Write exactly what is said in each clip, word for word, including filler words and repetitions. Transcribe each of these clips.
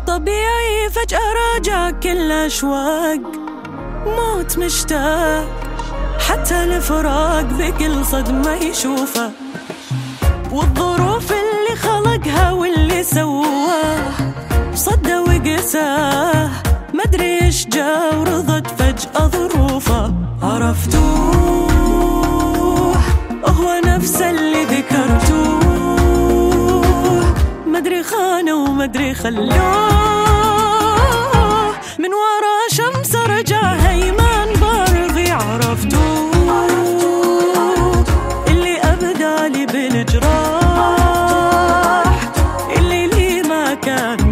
وطبيعي فجأة راجع كل أشواق، موت مشتاق حتى الفراق بكل صدمة يشوفه، والظروف اللي خلقها واللي سواه صدى وقساه، مدري ايش جا ورضت فجأة ظروفه. عرفتوه هو نفس اللي ذكرتوه، مدري خانه ومدري خلوه، من ورا شمس رجع هيمان برضي. عرفتوه اللي أبدالي بالجراح، اللي لي ما كان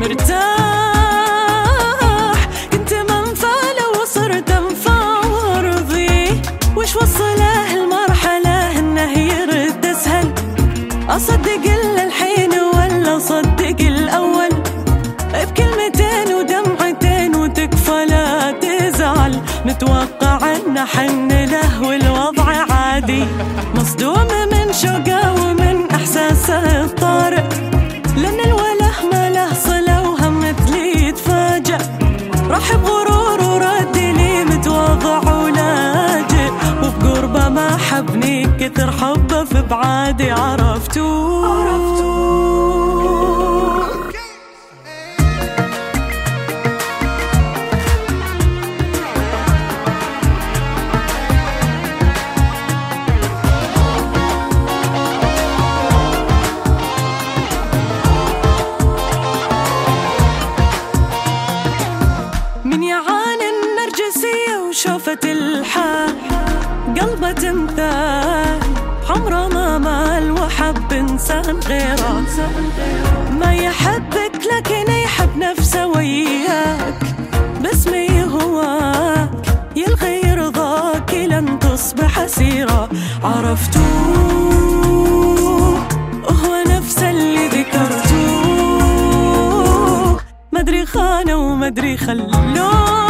مرتاح، كنت منفعله وصرت انفع وارضي. وش وصله المرحلة انه يرد اسهل؟ اصدق الا الحين ولا اصدق الاول؟ بكلمتين ودمعتين وتكفى لا تزعل، متوقع انه حن له والوضع عادي، مصدوم من شوقه ومن احساسه الطارئ، لان الوله ما له صله وهم مثلي يتفاجأ، راح بغرور ورد لي متواضع ولاجئ، وبقربه ما حبني كثر حبه في بعادي. عرفتوه من يعاني النرجسية وشوفة الحال، قلبه تمثال عمره ما مال وحب إنسان غيره، ما يحبك لكن يحب نفسه وياك، باسمه يهواك يلغي يرضاك لن تصبح أسيرة. عرفتوه هو نفس اللي ذكرتوه، مدري خانه ومدري خلوه،